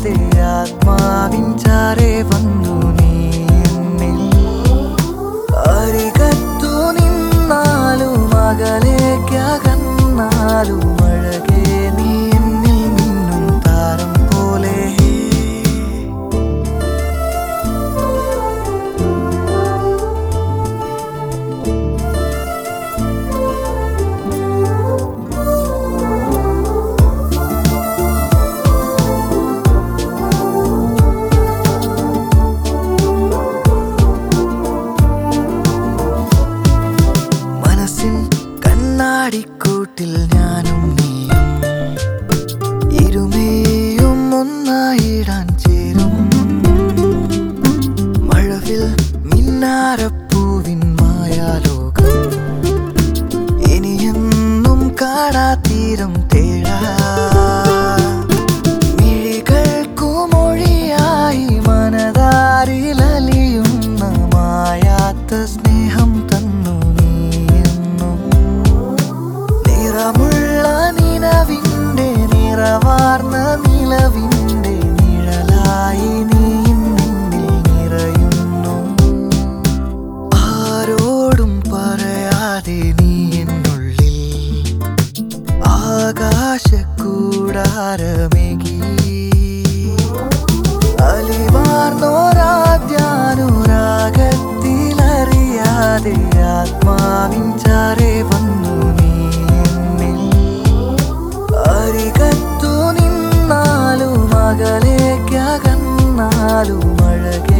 അറിയാതെ ആത്മാവിൻ ചാരെ വന്നു നീ എന്നിൽ. അരികത്തു നിന്നാലും അകലേക്കകന്നാലും അഴകേ നീ എന്നിൽ നിന്നും താരം പോലെ. കണ്ണാടിക്കൂട്ടിൽ ഞാനും നീയും ഇരുമേയും ഒന്നായിടാൻ ചേരും. മഴവിൽ മിന്നാരപ്പൂവിൻ മായാലോകം ഇനിയെന്നും കാണാതീരം തേടാ. മിഴികൾക്കു മൊഴിയായി മനതാരിലലിയുന്ന മായാത്ത സ്നേഹം തന്നു നീ എന്നും. നിറമുള്ള നിലവിൻ്റെ നിറവാർന്ന നിലവിൻ്റെ നിഴലായി നീ നിന്നിൽ നിറയുന്നു. ആരോടും പറയാതെ നീ എന്നുള്ളിൽ ആകാശക്കൂടാരമേകി. അലിവാർന്നോരാദ്യാനുരാഗത്തിലറിയാതെ ആത്മാവിൻ ചാരെ വന്നു നീ എന്നിൽ. അരികത്തു നിന്നാലും അകലേക്കകന്നാലും അഴകേ